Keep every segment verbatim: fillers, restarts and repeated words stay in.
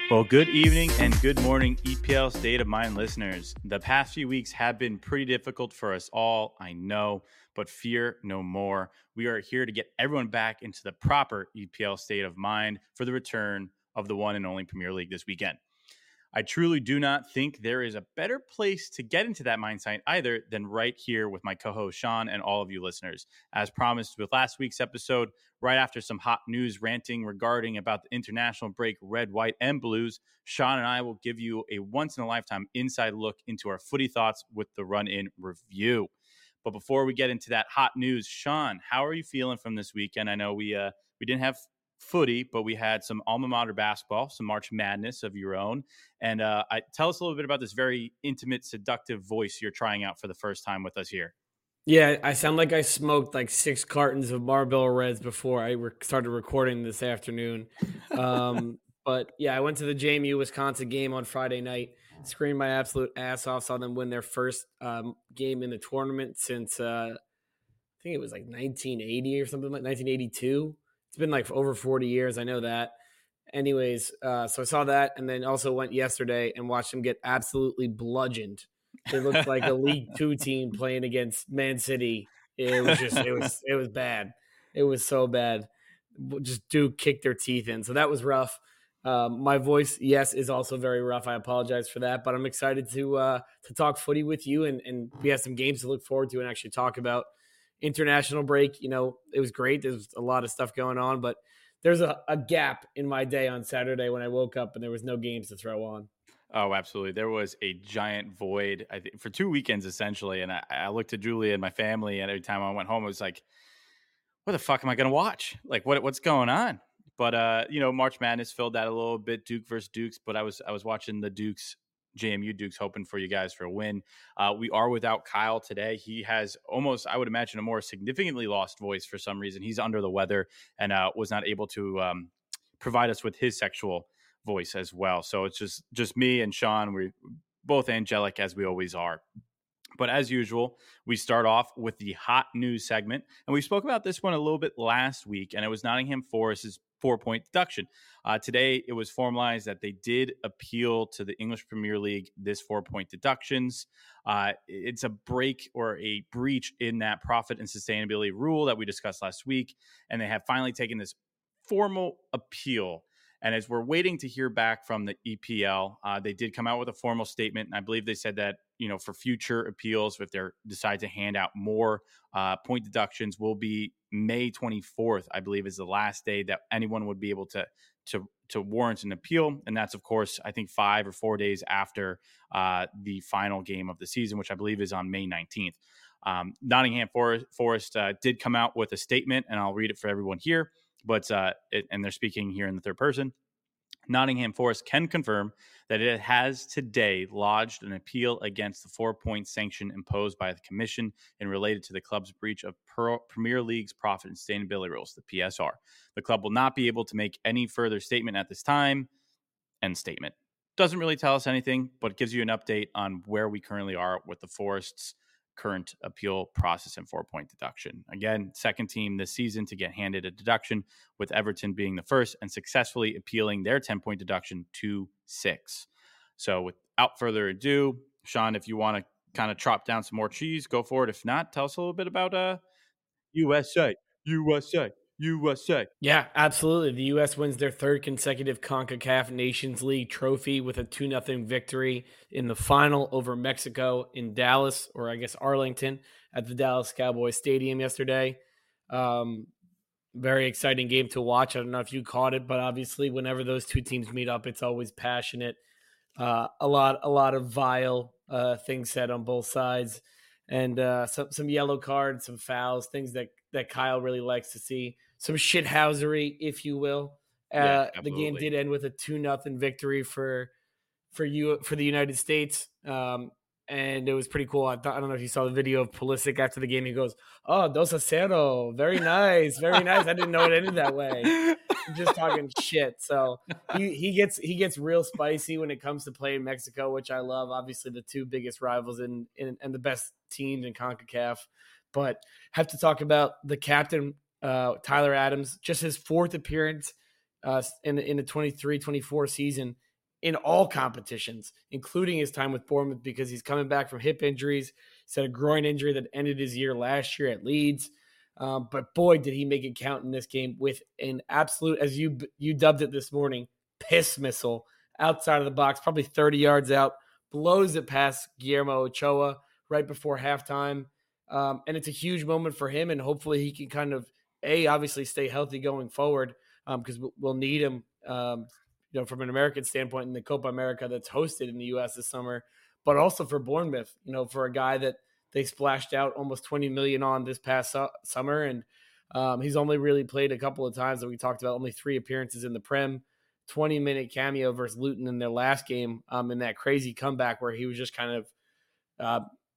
Well, good evening and good morning, E P L State of Mind listeners. The past few weeks have been pretty difficult for us all, I know, but fear no more. We are here to get everyone back into the proper E P L state of mind for the return of the one and only Premier League this weekend. I truly do not think there is a better place to get into that mindset either than right here with my co-host Sean and all of you listeners. As promised with last week's episode, right after some hot news ranting regarding about the international break, red, white, and blues, Sean and I will give you a once-in-a-lifetime inside look into our footy thoughts with the run-in review. But before we get into that hot news, Sean, how are you feeling from this weekend? I know we uh, we didn't have footy, but we had some alma mater basketball, some March Madness of your own. And uh, I, tell us a little bit about this very intimate, seductive voice you're trying out for the first time with us here. Yeah, I sound like I smoked like six cartons of Marlboro Reds before I re- started recording this afternoon. Um, but yeah, I went to the J M U Wisconsin game on Friday night, screamed my absolute ass off, saw them win their first um, game in the tournament since uh, I think it was like nineteen eighty or something, like nineteen eighty-two. It's been like over forty years. I know that. Anyways, uh, so I saw that, and then also went yesterday and watched them get absolutely bludgeoned. They looked like a League Two team playing against Man City. It was just, it was, it was bad. It was so bad. Just Duke kicked their teeth in, so that was rough. Um, my voice, yes, is also very rough. I apologize for that, but I'm excited to uh, to talk footy with you, and and we have some games to look forward to and actually talk about. International break, you know, it was great. There's a lot of stuff going on, but there's a, a gap in my day on Saturday when I woke up and there was no games to throw on. Oh, absolutely. There was a giant void, I think, for two weekends essentially. And I, I looked at Julia and my family, and every time I went home, it was like, what the fuck am I going to watch? Like, what what's going on? But uh, you know, March Madness filled that a little bit, Duke versus Dukes. But I was I was watching the Dukes, J M U Dukes, hoping for you guys for a win. Uh, we are without Kyle today. He has almost, I would imagine, a more significantly lost voice for some reason. He's under the weather and uh, was not able to um, provide us with his sexual voice as well. So it's just just me and Sean. We're both angelic as we always are. But as usual, we start off with the hot news segment. And we spoke about this one a little bit last week, and it was Nottingham Forest's four-point deduction. Uh, today, it was formalized that they did appeal to the English Premier League this four-point deductions. Uh, it's a break or a breach in that profit and sustainability rule that we discussed last week, and they have finally taken this formal appeal. And as we're waiting to hear back from the E P L, uh, they did come out with a formal statement. And I believe they said that, you know, for future appeals, if they decide to hand out more uh, point deductions, will be May twenty-fourth, I believe, is the last day that anyone would be able to to to warrant an appeal. And that's, of course, I think five or four days after uh, the final game of the season, which I believe is on May nineteenth. Um, Nottingham Forest, Forest uh, did come out with a statement, and I'll read it for everyone here. But uh, it, and they're speaking here in the third person. Nottingham Forest can confirm that it has today lodged an appeal against the four-point sanction imposed by the Commission and related to the club's breach of Pro- Premier League's profit and sustainability rules, the P S R. The club will not be able to make any further statement at this time. End statement. Doesn't really tell us anything, but it gives you an update on where we currently are with the Forest's current appeal process and four-point deduction. Again, second team this season to get handed a deduction, with Everton being the first and successfully appealing their ten-point deduction to six. So without further ado, Sean, if you want to kind of chop down some more cheese, go for it. If not, tell us a little bit about uh, U S A, U S A, U S A. Yeah, absolutely. The U S wins their third consecutive CONCACAF Nations League trophy with a two nothing victory in the final over Mexico in Dallas, or I guess Arlington, at the Dallas Cowboys Stadium yesterday. Um, very exciting game to watch. I don't know if you caught it, but obviously whenever those two teams meet up, it's always passionate. Uh, a lot, a lot of vile uh, things said on both sides, and uh, some some yellow cards, some fouls, things that that Kyle really likes to see. Some shithousery, if you will. Yeah, Uh, the game absolutely. did end with a two nothing victory for for you for the United States. Um, and it was pretty cool. I, thought, I don't know if you saw the video of Pulisic after the game. He goes, "Oh, dos a cero, very nice, very nice." I didn't know it ended that way. Just talking shit. So he he gets he gets real spicy when it comes to playing Mexico, which I love. Obviously, the two biggest rivals in, in and the best teams in CONCACAF. But have to talk about the captain, uh, Tyler Adams, just his fourth appearance uh, in the in the twenty-three twenty-four season. in all competitions, including his time with Bournemouth, because he's coming back from hip injuries. He's had a groin injury that ended his year last year at Leeds. Um, but boy, did he make it count in this game with an absolute, as you you dubbed it this morning, piss missile outside of the box, probably thirty yards out, blows it past Guillermo Ochoa right before halftime. Um, and it's a huge moment for him, and hopefully he can kind of, A, obviously stay healthy going forward, because um, we'll need him, um, you know, from an American standpoint in the Copa America that's hosted in the U S this summer, but also for Bournemouth, you know, for a guy that they splashed out almost twenty million dollars on this past su- summer. And um, he's only really played a couple of times that we talked about, only three appearances in the Prem, twenty minute cameo versus Luton in their last game, um, in that crazy comeback where he was just kind of uh,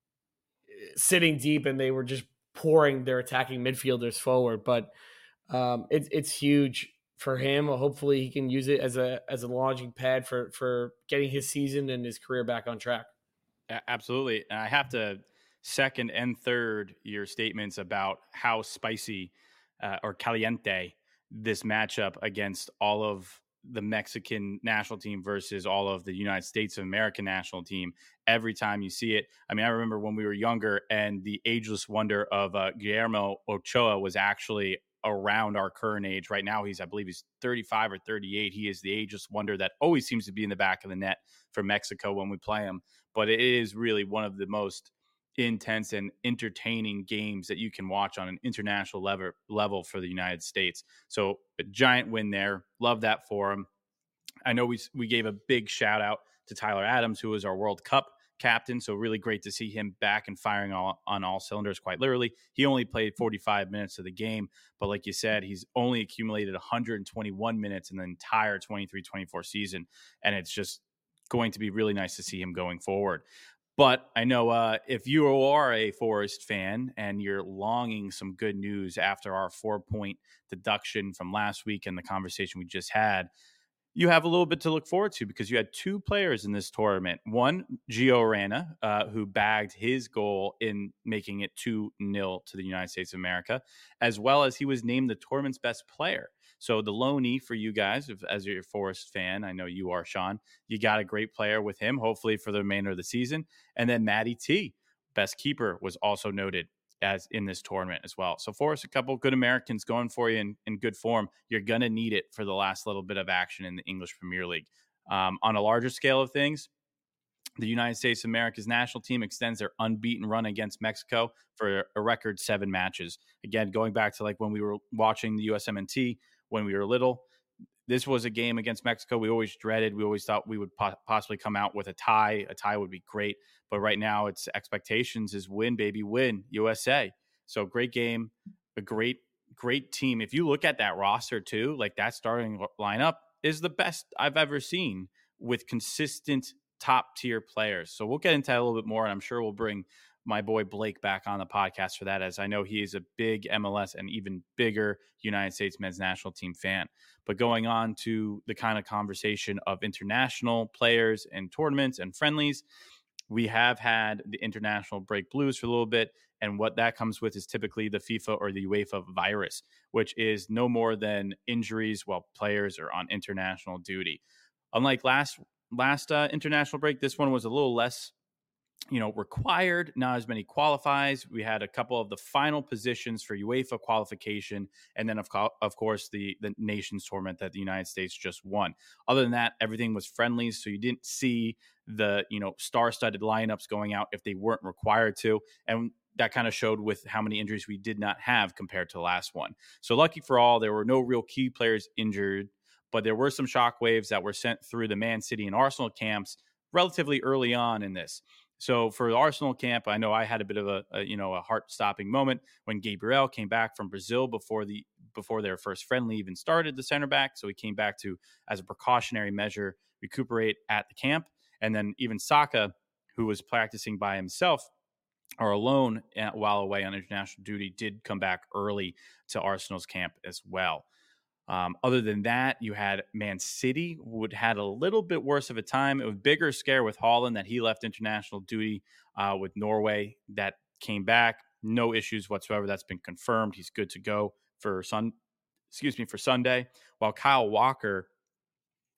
sitting deep and they were just pouring their attacking midfielders forward. But um, it, it's huge for him. Hopefully he can use it as a, as a launching pad for, for getting his season and his career back on track. Absolutely. And I have to second and third your statements about how spicy uh, or caliente this matchup against all of the Mexican national team versus all of the United States of America national team. Every time you see it, I mean, I remember when we were younger and the ageless wonder of uh, Guillermo Ochoa was actually around our current age. Right now, he's, I believe he's thirty-five or thirty-eight. He is the ageless wonder that always seems to be in the back of the net for Mexico when we play him. But it is really one of the most intense and entertaining games that you can watch on an international level level for the United States. So a giant win there. Love that for him. I know we we gave a big shout out to Tyler Adams, who was our World Cup captain. So really great to see him back and firing all, on all cylinders, quite literally. He only played forty-five minutes of the game, but like you said, he's only accumulated one hundred twenty-one minutes in the entire twenty-three twenty-four season. And it's just going to be really nice to see him going forward. But I know uh, if you are a Forest fan and you're longing some good news after our four-point deduction from last week and the conversation we just had, you have a little bit to look forward to because you had two players in this tournament. One, Gio Reyna, uh, who bagged his goal in making it two nil to the United States of America, as well as he was named the tournament's best player. So the loanee for you guys, if, as you're a Forest fan, I know you are, Sean, you got a great player with him, hopefully for the remainder of the season. And then Matty T, best keeper, was also noted as in this tournament as well. So Forrest, a couple good Americans going for you in, in good form. You're going to need it for the last little bit of action in the English Premier League. Um, on a larger scale of things, the United States of America's national team extends their unbeaten run against Mexico for a record seven matches. Again, going back to like when we were watching the U S M N T when we were little, this was a game against Mexico we always dreaded. We always thought we would po- possibly come out with a tie. A tie would be great. But right now, it's expectations is win, baby, win, U S A. So great game, a great, great team. If you look at that roster too, like that starting lineup is the best I've ever seen with consistent top tier players. So we'll get into that a little bit more, and I'm sure we'll bring my boy Blake back on the podcast for that, as I know he is a big M L S and even bigger United States men's national team fan. But going on to the kind of conversation of international players and tournaments and friendlies, we have had the international break blues for a little bit. And what that comes with is typically the FIFA or the UEFA virus, which is no more than injuries while players are on international duty. Unlike last last uh, international break, this one was a little less you know, required, not as many qualifies. We had a couple of the final positions for UEFA qualification, and then of, co- of course the the Nations tournament that the United States just won. Other than that, everything was friendlies, so you didn't see the you know star-studded lineups going out if they weren't required to, and that kind of showed with how many injuries we did not have compared to the last one. So lucky for all, there were no real key players injured, but there were some shockwaves that were sent through the Man City and Arsenal camps relatively early on in this. So for the Arsenal camp, I know I had a bit of a, a you know a heart-stopping moment when Gabriel came back from Brazil before the before their first friendly even started, the center back. So he came back to, as a precautionary measure, recuperate at the camp. And then even Saka, who was practicing by himself or alone while away on international duty, did come back early to Arsenal's camp as well. Um, other than that, you had Man City, who would had a little bit worse of a time. It was bigger scare with Haaland that he left international duty uh, with Norway. That came back, no issues whatsoever. That's been confirmed. He's good to go for sun. Excuse me for Sunday. While Kyle Walker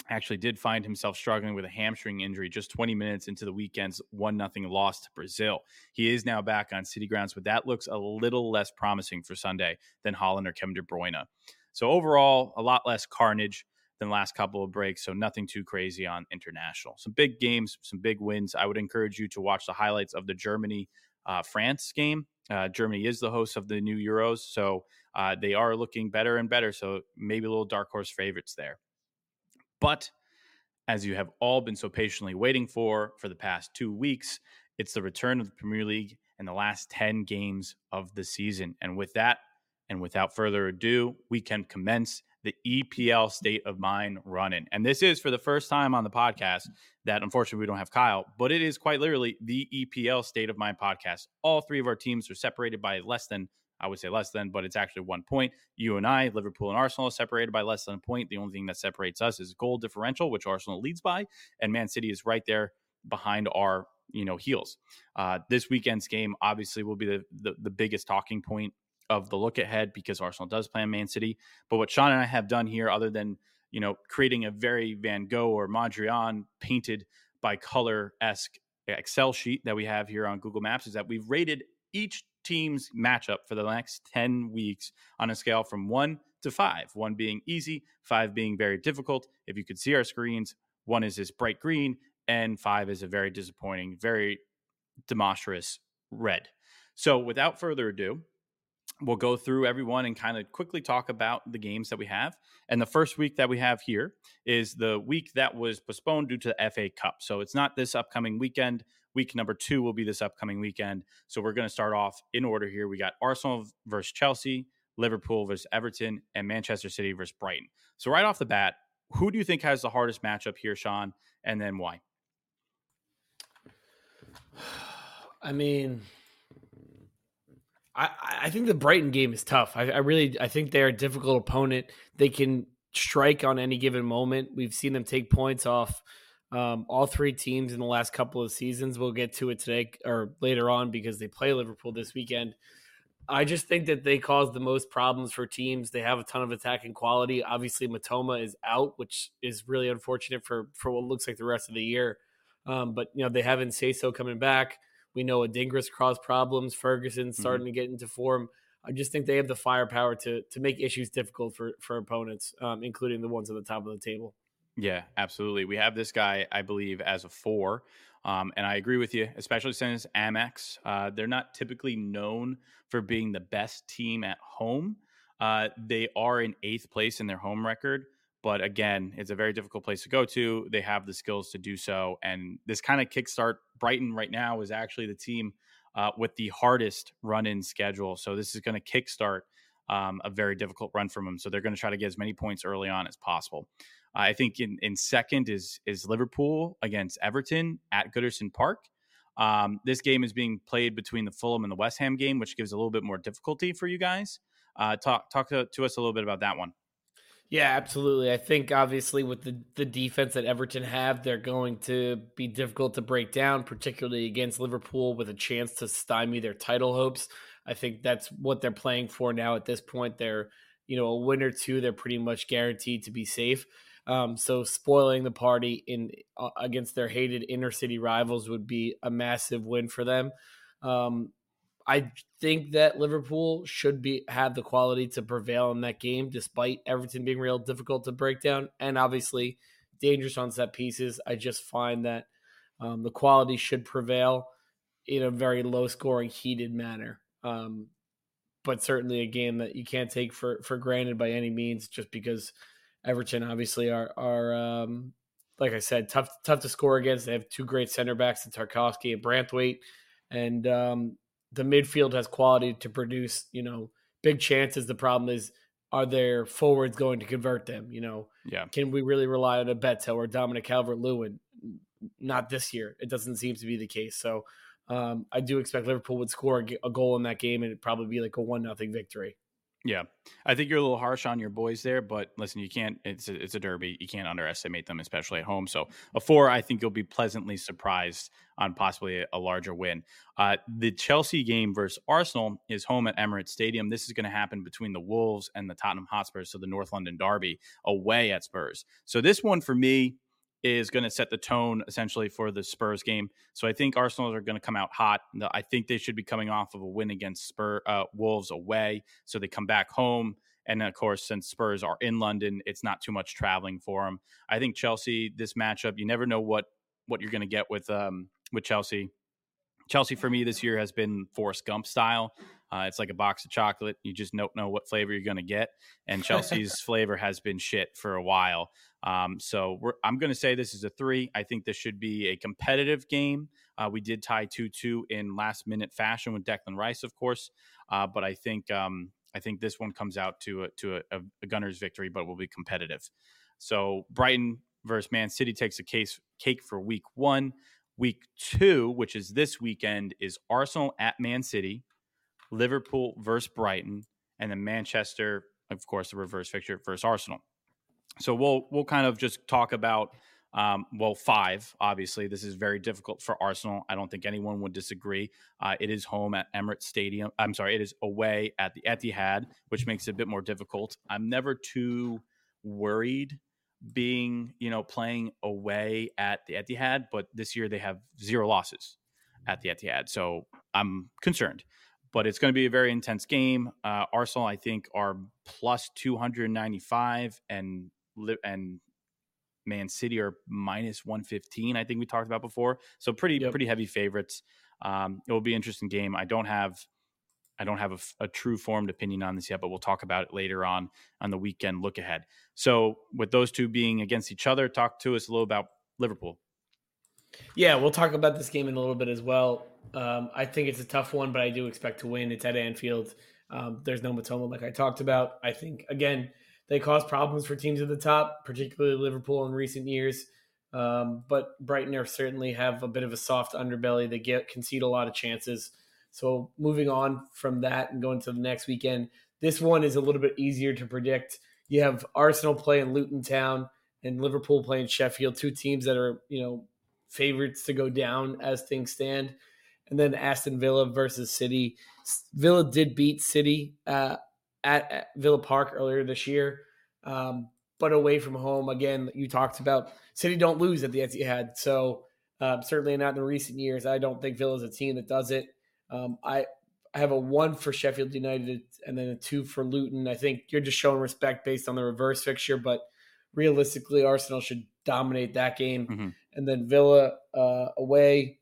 actually did find himself struggling with a hamstring injury just twenty minutes into the weekend's one nothing loss to Brazil. He is now back on city grounds, but that looks a little less promising for Sunday than Haaland or Kevin De Bruyne. So overall, a lot less carnage than last couple of breaks, so nothing too crazy on international. Some big games, some big wins. I would encourage you to watch the highlights of the Germany-France uh, game. Uh, Germany is the host of the new Euros, so uh, they are looking better and better, so maybe a little dark horse favorites there. But as you have all been so patiently waiting for for the past two weeks, it's the return of the Premier League and the last ten games of the season. And with that, and without further ado, we can commence the E P L State of Mind run-in. And this is for the first time on the podcast that unfortunately we don't have Kyle, but it is quite literally the E P L State of Mind podcast. All three of our teams are separated by less than I would say less than, but it's actually one point. You and I, Liverpool and Arsenal, are separated by less than a point. The only thing that separates us is goal differential, which Arsenal leads by, and Man City is right there behind our, you know, heels. Uh, this weekend's game obviously will be the, the the biggest talking point of the look ahead because Arsenal does play on Man City. But what Sean and I have done here, other than, you know, creating a very Van Gogh or Mondrian painted by color-esque Excel sheet that we have here on Google Maps, is that we've rated each team's matchup for the next ten weeks on a scale from one to five, one being easy, five being very difficult. If you could see our screens, one is this bright green and five is a very disappointing, very demonstrous red. So without further ado, we'll go through everyone and kind of quickly talk about the games that we have. And the first week that we have here is the week that was postponed due to the F A Cup. So it's not this upcoming weekend. Week number two will be this upcoming weekend. So we're going to start off in order here. We got Arsenal versus Chelsea, Liverpool versus Everton, and Manchester City versus Brighton. So right off the bat, who do you think has the hardest matchup here, Sean? And then why? I mean, I, I think the Brighton game is tough. I, I really I think they're a difficult opponent. They can strike on any given moment. We've seen them take points off um, all three teams in the last couple of seasons. We'll get to it today or later on because they play Liverpool this weekend. I just think that they cause the most problems for teams. They have a ton of attacking quality. Obviously, Matoma is out, which is really unfortunate for, for what looks like the rest of the year. Um, but, you know, they have Enseiso coming back. We know Adingra's caused problems. Ferguson's starting mm-hmm. to get into form. I just think they have the firepower to to make issues difficult for, for opponents, um, including the ones at the top of the table. Yeah, absolutely. We have this guy, I believe, as a four. Um, and I agree with you, especially since Amex, uh, they're not typically known for being the best team at home. Uh, they are in eighth place in their home record. But again, it's a very difficult place to go to. They have the skills to do so. And this kind of kickstart, Brighton right now is actually the team uh, with the hardest run-in schedule. So this is going to kickstart um, a very difficult run from them. So they're going to try to get as many points early on as possible. Uh, I think in, in second is is Liverpool against Everton at Goodison Park. Um, this game is being played between the Fulham and the West Ham game, which gives a little bit more difficulty for you guys. Uh, talk talk to, to us a little bit about that one. Yeah, absolutely. I think obviously with the, the defense that Everton have, they're going to be difficult to break down, particularly against Liverpool with a chance to stymie their title hopes. I think that's what they're playing for now at this point. They're, you know, a win or two, they're pretty much guaranteed to be safe. Um, so spoiling the party in uh, against their hated inner city rivals would be a massive win for them. Um, I think that Liverpool should be have the quality to prevail in that game, despite Everton being real difficult to break down and obviously dangerous on set pieces. I just find that um, the quality should prevail in a very low-scoring, heated manner. Um, but certainly a game that you can't take for, for granted by any means, just because Everton obviously are are um, like I said, tough tough to score against. They have two great center backs in Tarkowski and Branthwaite, and um, the midfield has quality to produce, you know, big chances. The problem is, are their forwards going to convert them? You know, yeah. Can we really rely on a Beto or Dominic Calvert-Lewin? Not this year. It doesn't seem to be the case. So um, I do expect Liverpool would score a goal in that game, and it'd probably be like a one nothing victory. Yeah, I think you're a little harsh on your boys there, but listen, you can't. It's a, it's a derby. You can't underestimate them, especially at home. So a four, I think you'll be pleasantly surprised on possibly a, a larger win. Uh, the Chelsea game versus Arsenal is home at Emirates Stadium. This is going to happen between the Wolves and the Tottenham Hotspurs, so the North London derby away at Spurs. So this one for me is going to set the tone essentially for the Spurs game. So I think Arsenal are going to come out hot. I think they should be coming off of a win against Spur uh, Wolves away, so they come back home. And of course, since Spurs are in London, it's not too much traveling for them. I think Chelsea, this matchup, you never know what what you're going to get with um, with Chelsea. Chelsea for me this year has been Forrest Gump style. Uh, it's like a box of chocolate. You just don't know what flavor you're going to get. And Chelsea's flavor has been shit for a while. Um, so we're, I'm going to say this is a three. I think this should be a competitive game. Uh, we did tie two two in last minute fashion with Declan Rice, of course. Uh, but I think um, I think this one comes out to a, to a, a Gunners victory, but will be competitive. So Brighton versus Man City takes a case cake for week one. Week two, which is this weekend, is Arsenal at Man City, Liverpool versus Brighton, and then Manchester, of course, the reverse fixture versus Arsenal. So we'll we'll kind of just talk about, um, well, five. Obviously, this is very difficult for Arsenal. I don't think anyone would disagree. Uh, it is home at Emirates Stadium. I'm sorry, it is away at the Etihad, which makes it a bit more difficult. I'm never too worried being, you know, playing away at the Etihad, but this year they have zero losses at the Etihad. So I'm concerned, but it's going to be a very intense game. Uh, Arsenal, I think, are plus two ninety-five and, and Man City are minus one fifteen. I think we talked about before. So pretty, yep. pretty heavy favorites. Um, it will be an interesting game. I don't have, I don't have a, a true formed opinion on this yet, but we'll talk about it later on on the weekend look ahead. So with those two being against each other, talk to us a little about Liverpool. Yeah, we'll talk about this game in a little bit as well. Um, I think it's a tough one, but I do expect to win. It's at Anfield. Um, there's no Matoma like I talked about. I think, again, they cause problems for teams at the top, particularly Liverpool in recent years. Um, but Brighton are certainly have a bit of a soft underbelly. They get concede a lot of chances. So moving on from that and going to the next weekend, this one is a little bit easier to predict. You have Arsenal playing Luton Town and Liverpool playing Sheffield, two teams that are, you know, favorites to go down as things stand. And then Aston Villa versus City. Villa did beat City uh, at, at Villa Park earlier this year, um, but away from home. Again, you talked about City don't lose at the Etihad. So uh, certainly not in the recent years. I don't think Villa is a team that does it. Um, I, I have a one for Sheffield United and then a two for Luton. I think you're just showing respect based on the reverse fixture, but realistically, Arsenal should dominate that game. Mm-hmm. And then Villa uh, away,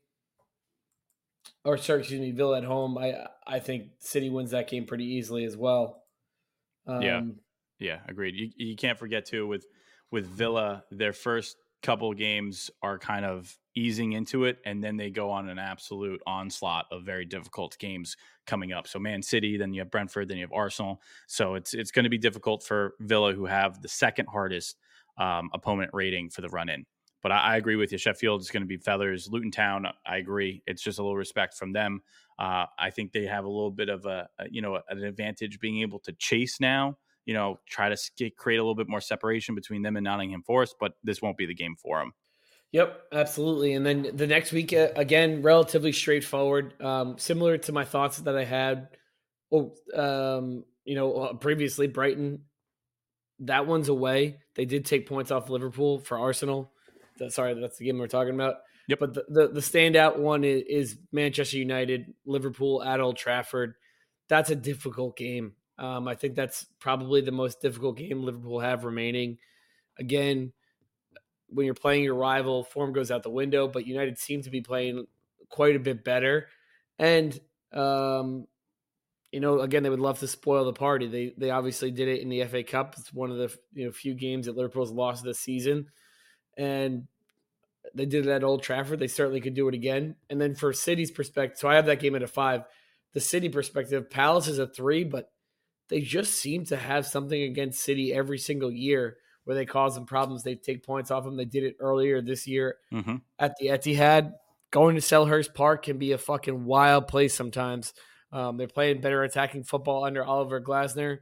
or sorry, excuse me, Villa at home. I I think City wins that game pretty easily as well. Um, yeah, yeah, agreed. You you can't forget too with with Villa, their first couple of games are kind of easing into it, and then they go on an absolute onslaught of very difficult games coming up. So Man City, then you have Brentford, then you have Arsenal. So it's it's going to be difficult for Villa, who have the second hardest um, opponent rating for the run-in. But I, I agree with you. Sheffield is going to be feathers. Luton Town, I agree. It's just a little respect from them. Uh, I think they have a little bit of a, a you know an advantage being able to chase now. You know, try to sk- create a little bit more separation between them and Nottingham Forest, but this won't be the game for them. Yep, absolutely. And then the next week, uh, again, relatively straightforward, um, similar to my thoughts that I had, well, um, you know, uh, previously. Brighton, that one's away. They did take points off Liverpool for Arsenal. That, sorry, that's the game we're talking about. Yep. But the, the, the standout one is, is Manchester United, Liverpool at Old Trafford. That's a difficult game. Um, I think that's probably the most difficult game Liverpool have remaining. Again, when you're playing your rival, form goes out the window, but United seem to be playing quite a bit better. And, um, you know, again, they would love to spoil the party. They they obviously did it in the F A Cup. It's one of the you know few games that Liverpool's lost this season. And they did it at Old Trafford. They certainly could do it again. And then for City's perspective, so I have that game at a five. The City perspective, Palace is a three, but they just seem to have something against City every single year where they cause them problems. They take points off them. They did it earlier this year mm-hmm. at the Etihad. Going to Selhurst Park can be a fucking wild place sometimes. Um, they're playing better attacking football under Oliver Glasner.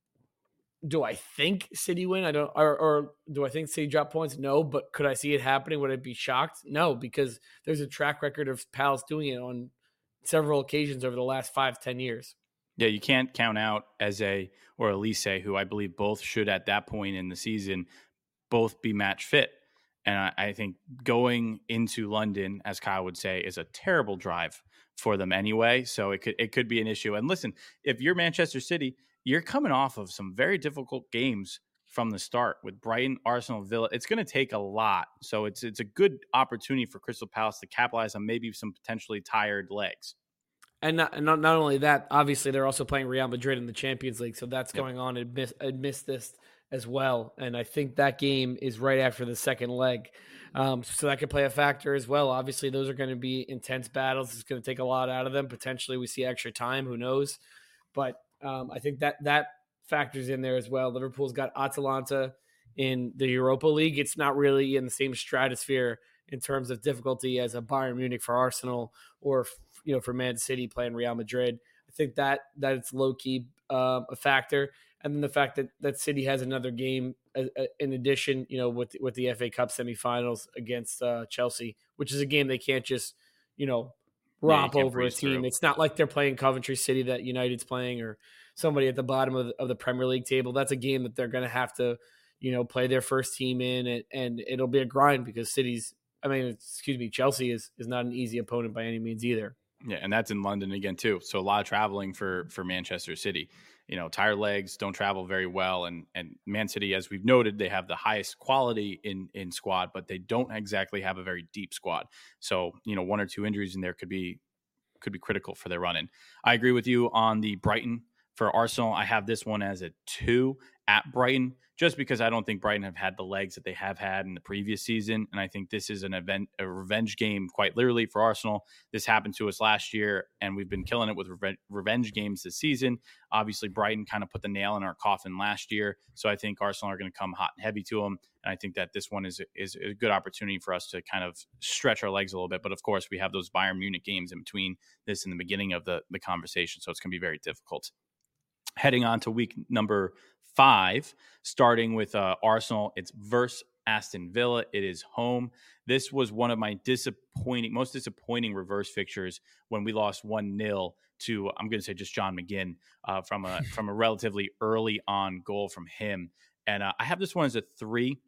Do I think City win? I don't, or, or do I think City drop points? No, but could I see it happening? Would I be shocked? No, because there's a track record of Palace doing it on several occasions over the last five, ten years. Yeah, you can't count out Eze or Elise, who I believe both should at that point in the season both be match fit. And I, I think going into London, as Kyle would say, is a terrible drive for them anyway. So it could it could be an issue. And listen, if you're Manchester City, you're coming off of some very difficult games from the start with Brighton, Arsenal, Villa. It's going to take a lot. So it's it's a good opportunity for Crystal Palace to capitalize on maybe some potentially tired legs. And not, and not, not only that, obviously they're also playing Real Madrid in the Champions League, so that's Yep. going on amidst, amidst this as well. And I think that game is right after the second leg, um, so that could play a factor as well. Obviously, those are going to be intense battles. It's going to take a lot out of them. Potentially, we see extra time. Who knows? But um, I think that that factors in there as well. Liverpool's got Atalanta in the Europa League. It's not really in the same stratosphere in terms of difficulty as a Bayern Munich for Arsenal or you know for Man City playing Real Madrid. I think that that it's low key uh, a factor, and then the fact that that City has another game uh, in addition, you know, with with the F A Cup semifinals against uh, Chelsea, which is a game they can't just you know Yeah, you romp can't over a breeze team. through. It's not like they're playing Coventry City that United's playing or somebody at the bottom of the, of the Premier League table. That's a game that they're going to have to you know play their first team in, and, and it'll be a grind because City's. I mean, excuse me, Chelsea is is not an easy opponent by any means either. Yeah, and that's in London again too. So a lot of traveling for for Manchester City. You know, tired legs don't travel very well, and and Man City, as we've noted, they have the highest quality in in squad, but they don't exactly have a very deep squad. So you know, one or two injuries in there could be could be critical for their run-in. I agree with you on the Brighton for Arsenal. I have this one as a two at Brighton, just because I don't think Brighton have had the legs that they have had in the previous season. And I think this is an event, a revenge game, quite literally for Arsenal. This happened to us last year, and we've been killing it with reve- revenge games this season. Obviously, Brighton kind of put the nail in our coffin last year. So I think Arsenal are going to come hot and heavy to them. And I think that this one is, is a good opportunity for us to kind of stretch our legs a little bit. But of course, we have those Bayern Munich games in between this and the beginning of the, the conversation. So it's going to be very difficult. Heading on to week number five, starting with uh, Arsenal, it's versus Aston Villa. It is home. This was one of my disappointing, most disappointing reverse fixtures when we lost one nil to, I'm going to say just John McGinn uh, from a from a relatively early on goal from him. And uh, I have this one as a three.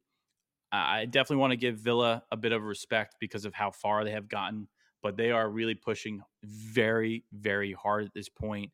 I definitely want to give Villa a bit of respect because of how far they have gotten, but they are really pushing very, very hard at this point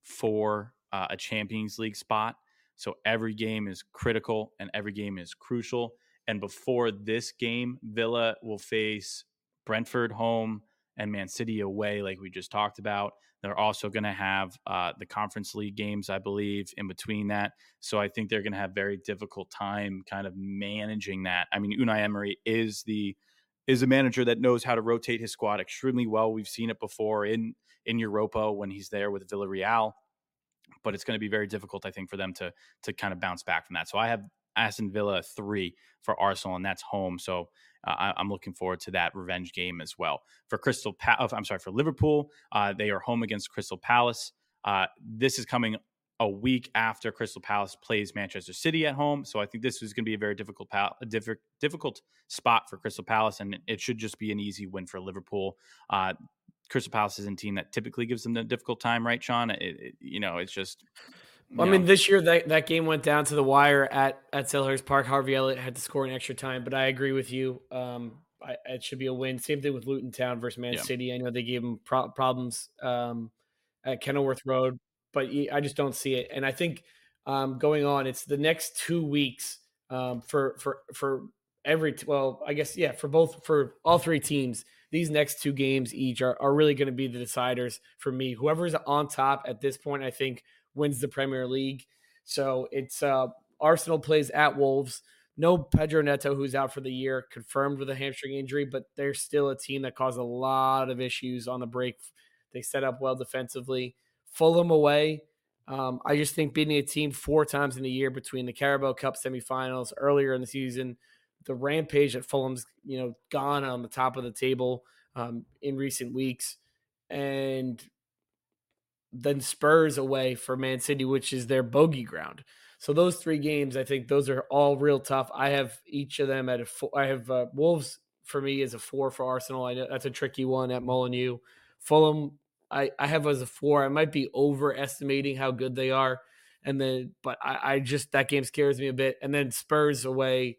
for uh, a Champions League spot. So every game is critical and every game is crucial. And before this game, Villa will face Brentford home and Man City away, like we just talked about. They're also going to have uh, the Conference League games, I believe, in between that. So I think they're going to have very difficult time kind of managing that. I mean, Unai Emery is the is a manager that knows how to rotate his squad extremely well. We've seen it before in in Europa when he's there with Villarreal. But it's going to be very difficult, I think, for them to to kind of bounce back from that. So I have Aston Villa three for Arsenal, and that's home. So uh, I, I'm looking forward to that revenge game as well. For Crystal Palace, I'm sorry, for Liverpool, uh, they are home against Crystal Palace. Uh, this is coming a week after Crystal Palace plays Manchester City at home. So I think this is going to be a very difficult, pal- a diff- difficult spot for Crystal Palace, and it should just be an easy win for Liverpool. Uh, Crystal Palace is a team that typically gives them a difficult time, right, Sean? It, it, you know, it's just. Well, I know, mean, this year that, that game went down to the wire at at Selhurst Park. Harvey Elliott had to score in extra time, but I agree with you. Um, I, it should be a win. Same thing with Luton Town versus Man yeah. City. I know they gave them pro- problems um, at Kenilworth Road, but I just don't see it. And I think um, going on, it's the next two weeks um, for for for every well, I guess yeah, for both for all three teams. These next two games each are, are really going to be the deciders for me. Whoever's on top at this point, I think, wins the Premier League. So it's uh, Arsenal plays at Wolves. No Pedro Neto, who's out for the year, confirmed with a hamstring injury, but they're still a team that caused a lot of issues on the break. They set up well defensively. Fulham away. Um, I just think beating a team four times in a year between the Carabao Cup semifinals earlier in the season, the rampage that Fulham's you know gone on the top of the table um, in recent weeks, and then Spurs away for Man City, which is their bogey ground. So those three games, I think those are all real tough. I have each of them at a four. I have uh, Wolves for me is a four for Arsenal. I know that's a tricky one at Molineux. Fulham, I, I have as a four. I might be overestimating how good they are. And then, but I, I just, that game scares me a bit. And then Spurs away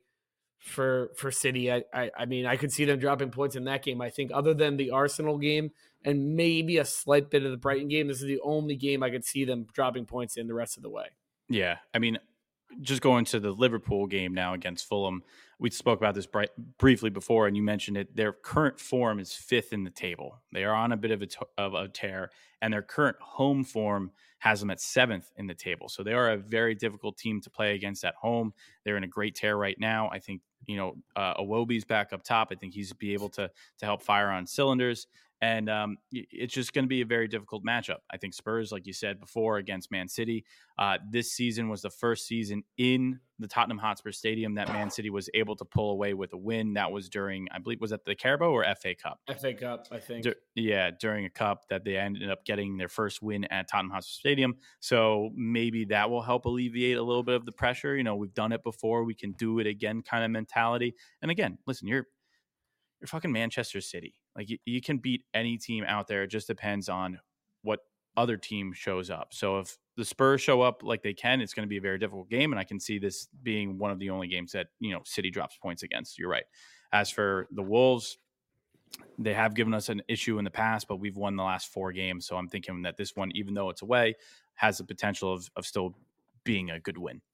for for City. I, I I mean, I could see them dropping points in that game. I think other than the Arsenal game and maybe a slight bit of the Brighton game, this is the only game I could see them dropping points in the rest of the way. Yeah, I mean, just going to the Liverpool game now against Fulham, we spoke about this bright, briefly before, and you mentioned it. Their current form is fifth in the table. They are on a bit of a, t- of a tear, and their current home form has them at seventh in the table. So they are a very difficult team to play against at home. They're in a great tear right now. I think, you know, uh, Iwobi's back up top. I think he's be able to to help fire on cylinders. And um, it's just going to be a very difficult matchup. I think Spurs, like you said before, against Man City, uh, this season was the first season in the Tottenham Hotspur Stadium that Man City was able to pull away with a win. That was during, I believe, was that the Carabao or F A Cup? F A Cup, I think. Du- yeah, during a cup that they ended up getting their first win at Tottenham Hotspur Stadium. So maybe that will help alleviate a little bit of the pressure. You know, we've done it before. We can do it again kind of mentality. And again, listen, you're you're fucking Manchester City. Like you, you can beat any team out there. It just depends on what other team shows up. So if the Spurs show up like they can, it's going to be a very difficult game. And I can see this being one of the only games that, you know, City drops points against. You're right. As for the Wolves, they have given us an issue in the past, but we've won the last four games. So I'm thinking that this one, even though it's away, has the potential of, of still being a good win.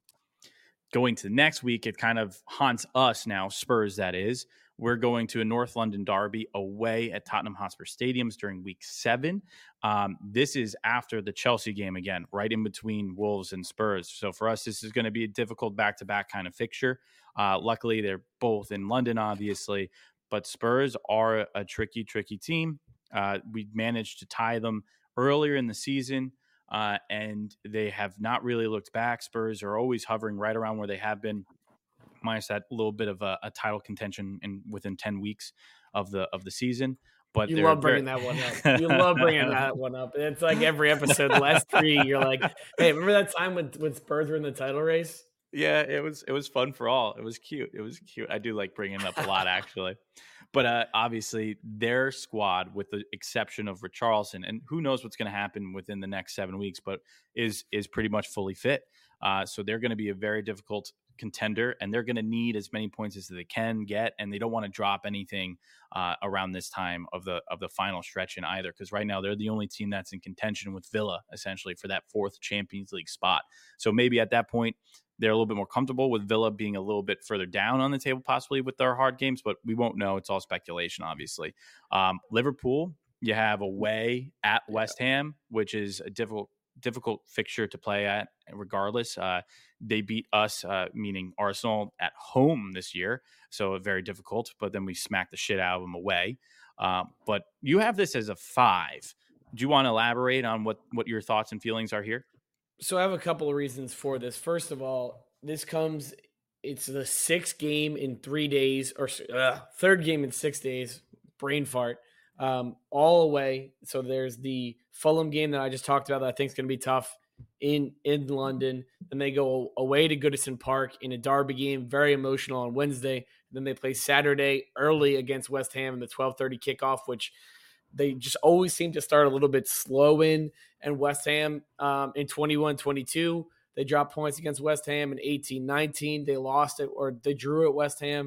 Going to the next week, it kind of haunts us now, Spurs that is. We're going to a North London derby away at Tottenham Hotspur Stadiums during week seven. Um, this is after the Chelsea game again, right in between Wolves and Spurs. So for us, this is going to be a difficult back-to-back kind of fixture. Uh, luckily, they're both in London, obviously, but Spurs are a tricky, tricky team. Uh, we managed to tie them earlier in the season. Uh, and they have not really looked back. Spurs are always hovering right around where they have been, minus that little bit of a, a title contention in within ten weeks of the of the season. But you love bringing very... that one up. You love bringing that one up. It's like every episode, the last three, you're like, "Hey, remember that time when when Spurs were in the title race?" Yeah, it was it was fun for all. It was cute. It was cute. I do like bringing it up a lot, actually. But uh, obviously, their squad, with the exception of Richarlison, and who knows what's going to happen within the next seven weeks, but is is pretty much fully fit. Uh, so they're going to be a very difficult contender, and they're going to need as many points as they can get, and they don't want to drop anything uh, around this time of the of the final stretch in either, because right now they're the only team that's in contention with Villa, essentially, for that fourth Champions League spot. So maybe at that point, they're a little bit more comfortable with Villa being a little bit further down on the table, possibly with their hard games, but we won't know. It's all speculation, obviously. Um, Liverpool, you have away at West Ham, which is a difficult difficult fixture to play at regardless. Uh, they beat us, uh, meaning Arsenal, at home this year, so very difficult, but then we smacked the shit out of them away. Um, but you have this as a five. Do you want to elaborate on what, what your thoughts and feelings are here? So I have a couple of reasons for this. First of all, this comes, it's the sixth game in three days, or uh, third game in six days, brain fart, um, all away. So there's the Fulham game that I just talked about that I think is going to be tough in, in London. Then they go away to Goodison Park in a derby game, very emotional on Wednesday. And then they play Saturday early against West Ham in the twelve thirty kickoff, which they just always seem to start a little bit slow in. And West Ham um, in twenty-one twenty-two, they dropped points against West Ham. In eighteen nineteen, they lost it, or they drew at West Ham.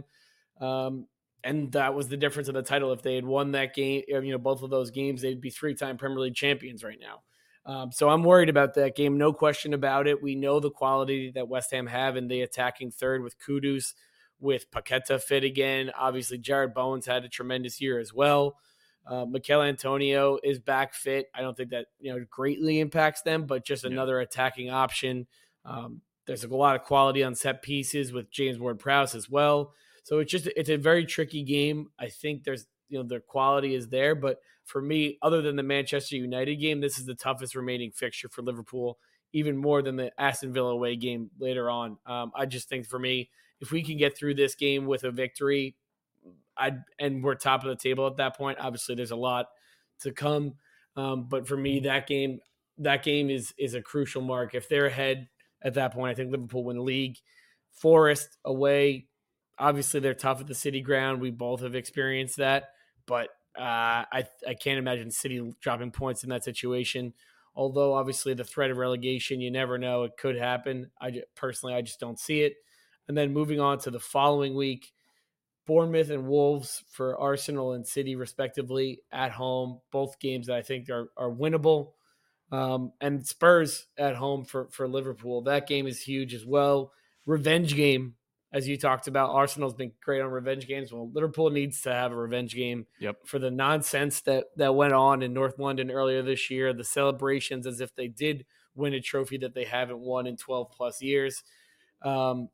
Um, and that was the difference of the title. If they had won that game, you know, both of those games, they'd be three-time Premier League champions right now. Um, so I'm worried about that game. No question about it. We know the quality that West Ham have in the attacking third with Kudus, with Paqueta fit again. Obviously, Jared Bowen's had a tremendous year as well. Uh, Mikel Antonio is back fit. I don't think that, you know, greatly impacts them, but just another yeah. attacking option. Um, there's a lot of quality on set pieces with James Ward-Prowse as well. So it's just, it's a very tricky game. I think there's, you know, their quality is there, but for me, other than the Manchester United game, this is the toughest remaining fixture for Liverpool, even more than the Aston Villa away game later on. Um, I just think for me, if we can get through this game with a victory, I'd, and we're top of the table at that point. Obviously, there's a lot to come. Um, but for me, that game, that game is is a crucial mark. If they're ahead at that point, I think Liverpool win the league. Forest away, obviously they're tough at the City ground. We both have experienced that, but uh, I I can't imagine City dropping points in that situation. Although obviously the threat of relegation, you never know, it could happen. I personally, I just don't see it. And then moving on to the following week, Bournemouth and Wolves for Arsenal and City, respectively, at home. Both games that I think are, are winnable. Um, and Spurs at home for, for Liverpool. That game is huge as well. Revenge game, as you talked about. Arsenal's been great on revenge games. Well, Liverpool needs to have a revenge game Yep. for the nonsense that, that went on in North London earlier this year, the celebrations as if they did win a trophy that they haven't won in twelve plus years. Um,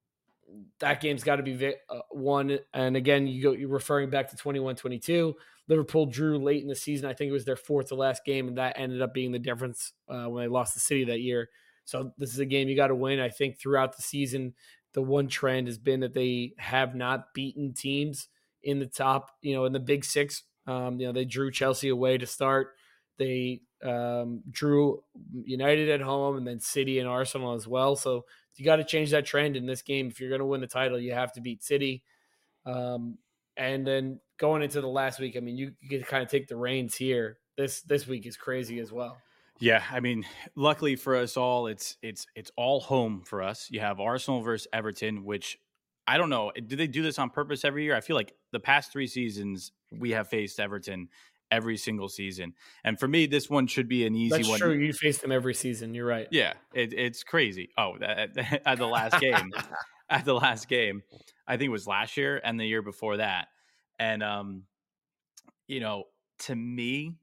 that game's got to be uh, won. And again, you go, you're referring back to twenty-one twenty-two. Liverpool drew late in the season. I think it was their fourth to last game, and that ended up being the difference uh, when they lost the City that year. So this is a game you got to win. I think throughout the season, the one trend has been that they have not beaten teams in the top, you know, in the big six. Um, you know, they drew Chelsea away to start. They um, drew United at home and then City and Arsenal as well. So you got to change that trend in this game. If you're going to win the title, you have to beat City. Um, and then going into the last week, I mean, you, you can kind of take the reins here. This this week is crazy as well. Yeah, I mean, luckily for us all, it's it's it's all home for us. You have Arsenal versus Everton, which I don't know. Do they do this on purpose every year? I feel like the past three seasons we have faced Everton every single season, and for me, this one should be an easy That's one. True, you face them every season. You're right. Yeah, it, it's crazy. Oh, that, at the last game, at the last game, I think it was last year and the year before that, and um, you know, to me.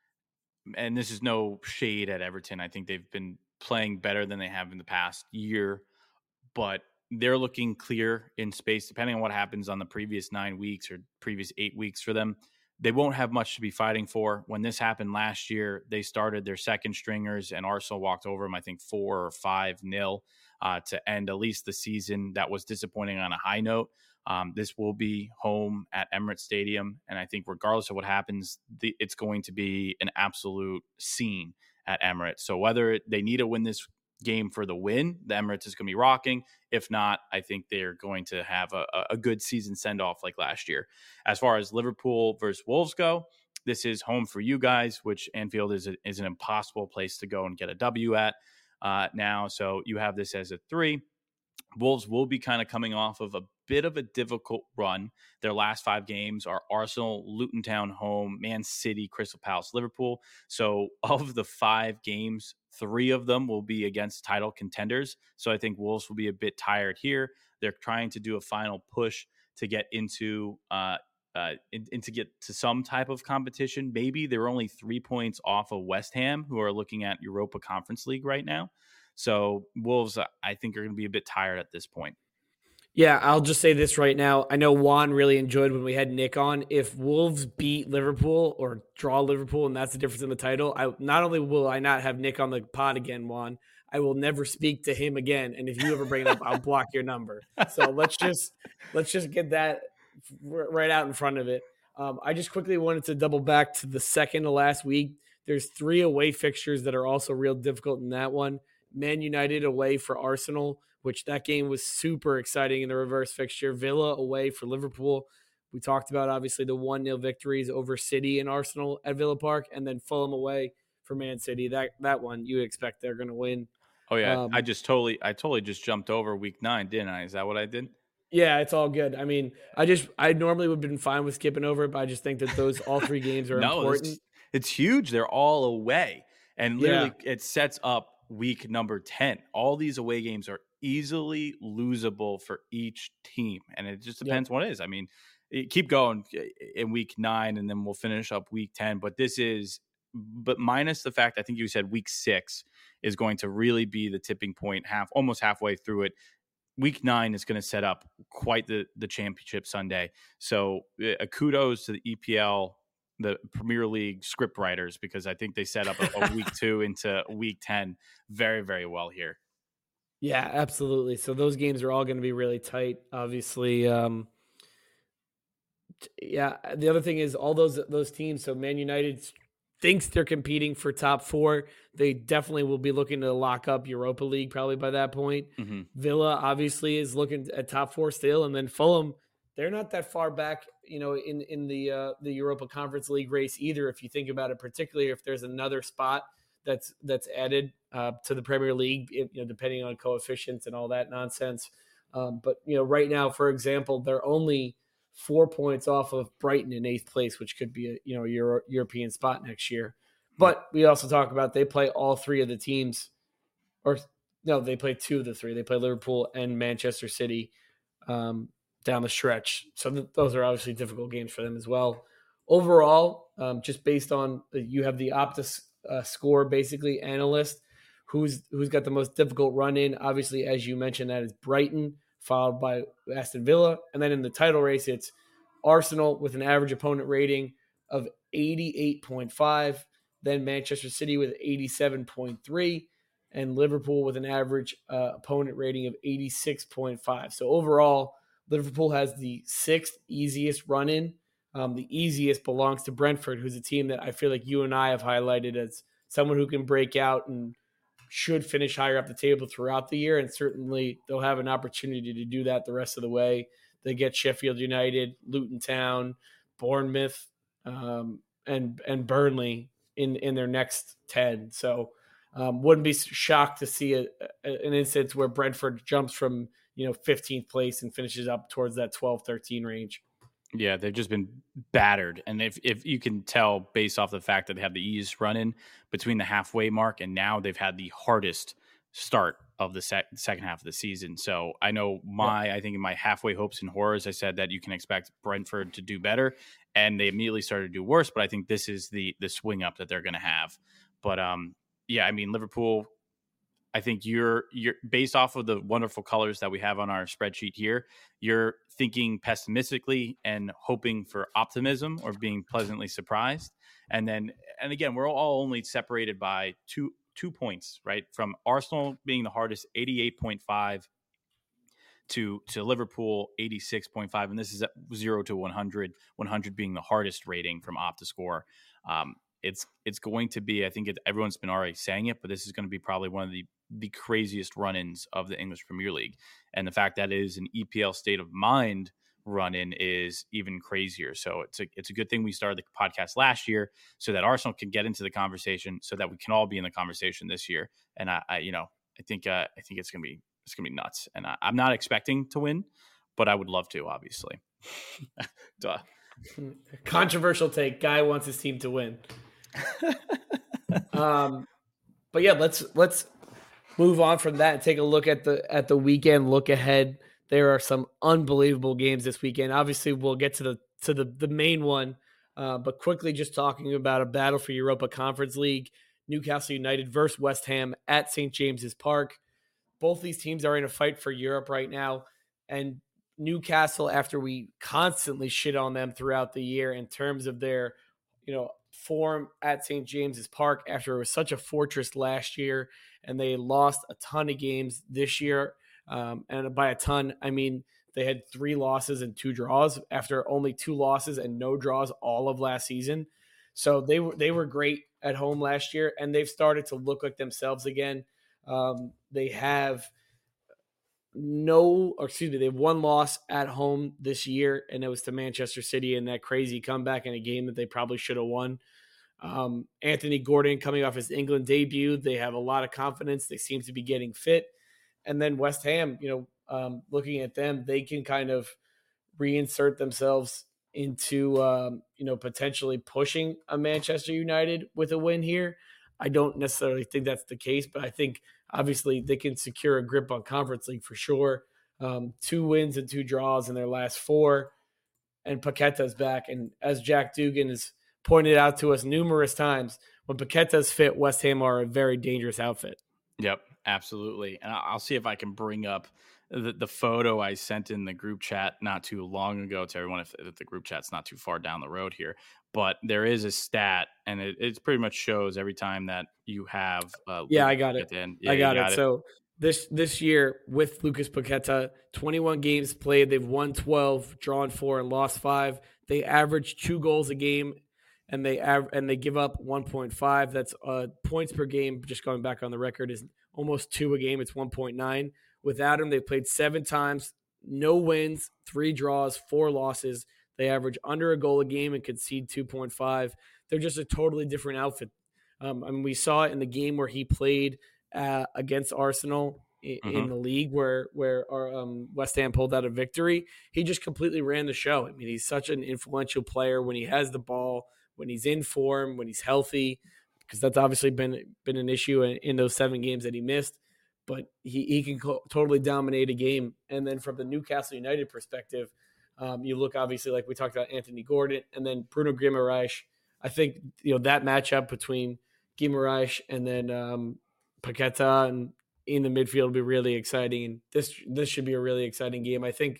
And this is no shade at Everton. I think they've been playing better than they have in the past year, but they're looking clear in space. Depending on what happens on the previous nine weeks or previous eight weeks for them, they won't have much to be fighting for. When this happened last year, they started their second stringers and Arsenal walked over them, I think four or five nil uh, to end at least the season. That was disappointing on a high note. Um, this will be home at Emirates Stadium, and I think regardless of what happens, the, it's going to be an absolute scene at Emirates. So whether it, they need to win this game for the win, the Emirates is going to be rocking. If not, I think they're going to have a, a good season send-off like last year. As far as Liverpool versus Wolves go, this is home for you guys, which Anfield is, a, is an impossible place to go and get a W at uh, now. So you have this as a three. Wolves will be kind of coming off of a bit of a difficult run. Their last five games are Arsenal, Luton Town home, Man City, Crystal Palace, Liverpool. So of the five games, three of them will be against title contenders. So I think Wolves will be a bit tired here. They're trying to do a final push to get into uh, uh, in, in to get to some type of competition. Maybe they're only three points off of West Ham, who are looking at Europa Conference League right now. So Wolves, I think, are going to be a bit tired at this point. Yeah, I'll just say this right now. I know Juan really enjoyed when we had Nick on. If Wolves beat Liverpool or draw Liverpool, and that's the difference in the title, I not only will I not have Nick on the pod again, Juan, I will never speak to him again. And if you ever bring it up, I'll block your number. So let's just let's just get that right out in front of it. Um, I just quickly wanted to double back to the second to last week. There's three away fixtures that are also real difficult in that one. Man United away for Arsenal, which that game was super exciting in the reverse fixture. Villa away for Liverpool. We talked about, obviously, the one nil victories over City and Arsenal at Villa Park, and then Fulham away for Man City. That that one, you expect they're going to win. Oh, yeah. Um, I just totally I totally just jumped over week nine, didn't I? Is that what I did? Yeah, it's all good. I mean, I just I normally would have been fine with skipping over it, but I just think that those all three games are no, important. It's, it's huge. They're all away. And literally yeah. it sets up week number ten. All these away games are easily losable for each team, and it just depends yep. what it is. I mean, keep going in week nine, and then we'll finish up week ten. But this is, but minus the fact I think you said week six is going to really be the tipping point, half almost halfway through it. Week nine is going to set up quite the the championship Sunday. So uh, kudos to the E P L. The Premier League script writers, because I think they set up a, a week two into week ten very, very well here. Yeah, absolutely. So those games are all going to be really tight, obviously. Um, yeah. The other thing is all those, those teams. So Man United's thinks they're competing for top four. They definitely will be looking to lock up Europa League probably by that point. Mm-hmm. Villa obviously is looking at top four still, and then Fulham, they're not that far back, you know, in in the uh, the Europa Conference League race either. If you think about it, particularly if there's another spot that's that's added uh, to the Premier League, you know, depending on coefficients and all that nonsense. Um, but you know, right now, for example, they're only four points off of Brighton in eighth place, which could be a you know Euro- European spot next year. But we also talk about they play all three of the teams, or no, they play two of the three. They play Liverpool and Manchester City um, down the stretch. So th- those are obviously difficult games for them as well. Overall, um, just based on you have the Opta uh, score basically analyst who's who's got the most difficult run in. Obviously, as you mentioned, that is Brighton, followed by Aston Villa, and then in the title race, it's Arsenal with an average opponent rating of eighty-eight point five. Then Manchester City with eighty-seven point three, and Liverpool with an average uh, opponent rating of eighty-six point five. So overall, Liverpool has the sixth easiest run-in. Um, the easiest belongs to Brentford, who's a team that I feel like you and I have highlighted as someone who can break out and should finish higher up the table throughout the year, and certainly they'll have an opportunity to do that the rest of the way. They get Sheffield United, Luton Town, Bournemouth, um, and and Burnley in, in their next ten. So um, wouldn't be shocked to see a, a, an instance where Brentford jumps from, you know, fifteenth place and finishes up towards that twelve, thirteen range. Yeah, they've just been battered. And if, if you can tell based off the fact that they have the ease running between the halfway mark, and now they've had the hardest start of the sec- second half of the season. So I know my, yeah. I think in my halfway hopes and horrors, I said that you can expect Brentford to do better, and they immediately started to do worse. But I think this is the the swing up that they're going to have. But um, yeah, I mean, Liverpool, I think you're you're based off of the wonderful colors that we have on our spreadsheet here, you're thinking pessimistically and hoping for optimism or being pleasantly surprised. And then, and again, we're all only separated by two two points, right? From Arsenal being the hardest, eighty-eight point five, to to Liverpool, eighty-six point five. And this is at zero to one hundred, one hundred being the hardest rating from OptaScore. Um, it's it's going to be, I think it, everyone's been already saying it, but this is going to be probably one of the the craziest run-ins of the English Premier League. And the fact that it is an E P L state of mind run-in is even crazier. So it's a, it's a good thing we started the podcast last year so that Arsenal can get into the conversation, so that we can all be in the conversation this year. And I, I you know, I think, uh, I think it's going to be, it's going to be nuts. And I, I'm not expecting to win, but I would love to, obviously. Duh. Controversial take. Guy wants his team to win. um, but yeah, let's, let's, move on from that and take a look at the at the weekend. Look ahead. There are some unbelievable games this weekend. Obviously, we'll get to the to the the main one, uh, but quickly just talking about a battle for Europa Conference League. Newcastle United versus West Ham at Saint James's Park. Both these teams are in a fight for Europe right now, and Newcastle, after we constantly shit on them throughout the year in terms of their, you know, form at Saint James's Park, after it was such a fortress last year, and they lost a ton of games this year. Um, and by a ton, I mean they had three losses and two draws after only two losses and no draws all of last season. So they were they were great at home last year, and they've started to look like themselves again. Um, they have no, or excuse me, they have one loss at home this year, and it was to Manchester City in that crazy comeback in a game that they probably should have won. Um, Anthony Gordon coming off his England debut. They have a lot of confidence. They seem to be getting fit. And then West Ham, you know, um, looking at them, they can kind of reinsert themselves into, um, you know, potentially pushing a Manchester United with a win here. I don't necessarily think that's the case, but I think obviously they can secure a grip on Conference League for sure. Um, two wins and two draws in their last four. And Paqueta's back. And as Jack Dugan has pointed out to us numerous times, when Paqueta's fit, West Ham are a very dangerous outfit. Yep, absolutely. And I'll see if I can bring up the, the photo I sent in the group chat not too long ago to everyone, if, if the group chat's not too far down the road here. But there is a stat, and it, it pretty much shows every time that you have. Uh, yeah, I got it. Yeah, I got, got it. it. So this this year with Lucas Paqueta, twenty-one games played. They've won twelve, drawn four, and lost five. They average two goals a game. and they av- and they give up one point five. That's uh, points per game. Just going back on the record is almost two a game. It's one point nine. Without him, they've played seven times, no wins, three draws, four losses. They average under a goal a game and concede two point five. They're just a totally different outfit. Um, I mean, we saw it in the game where he played uh, against Arsenal in, Mm-hmm. in the league, where where our, um, West Ham pulled out a victory. He just completely ran the show. I mean, he's such an influential player when he has the ball, when he's in form, when he's healthy, because that's obviously been been an issue in, in those seven games that he missed. But he, he can co- totally dominate a game. And then from the Newcastle United perspective, um, you look obviously like we talked about Anthony Gordon and then Bruno Guimaraes. I think you know that matchup between Guimaraes and then um, Paqueta and in the midfield will be really exciting. And this this should be a really exciting game. I think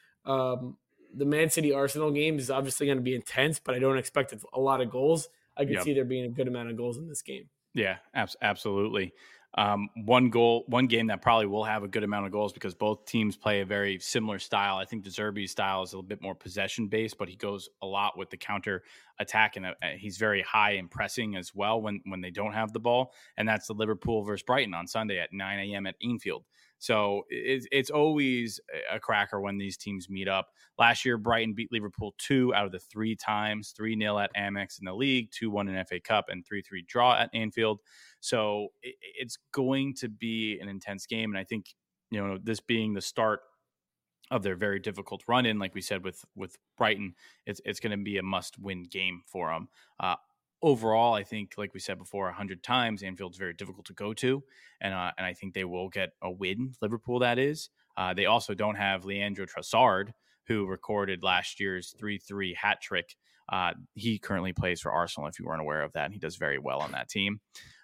um, the Man City Arsenal game is obviously going to be intense, but I don't expect a lot of goals. I could Yep. see there being a good amount of goals in this game. Yeah, abs- absolutely. Um, one goal, one game that probably will have a good amount of goals because both teams play a very similar style. I think De Zerbi's style is a little bit more possession based, but he goes a lot with the counter attack, and uh, he's very high in pressing as well when when they don't have the ball. And that's the Liverpool versus Brighton on Sunday at nine a.m. at Anfield. So it's it's always a cracker when these teams meet up. Last year, Brighton beat Liverpool two out of the three times, three nil at Amex in the league, two one in F A Cup, and three three draw at Anfield. So it, it's going to be an intense game. And I think, you know, this being the start of their very difficult run in, like we said with with Brighton, it's it's going to be a must win game for them. Uh, overall, I think, like we said before, a hundred times, Anfield's very difficult to go to, and uh, and I think they will get a win. Liverpool, that is. Uh, they also don't have Leandro Trossard, who recorded last year's three three hat trick. Uh, he currently plays for Arsenal, if you weren't aware of that, and he does very well on that team.